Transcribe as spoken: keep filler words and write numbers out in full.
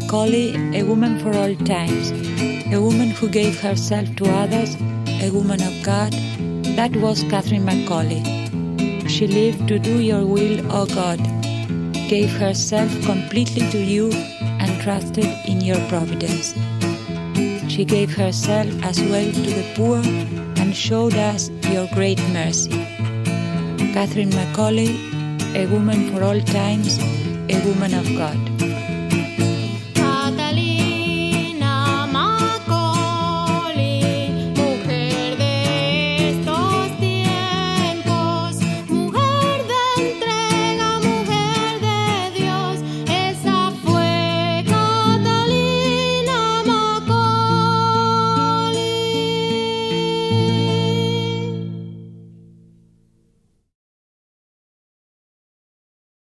Macaulay, a woman for all times, a woman who gave herself to others, a woman of God, that was Catherine Macaulay. She lived to do your will, O God, gave herself completely to you and trusted in your providence. She gave herself as well to the poor and showed us your great mercy. Catherine Macaulay, a woman for all times, a woman of God.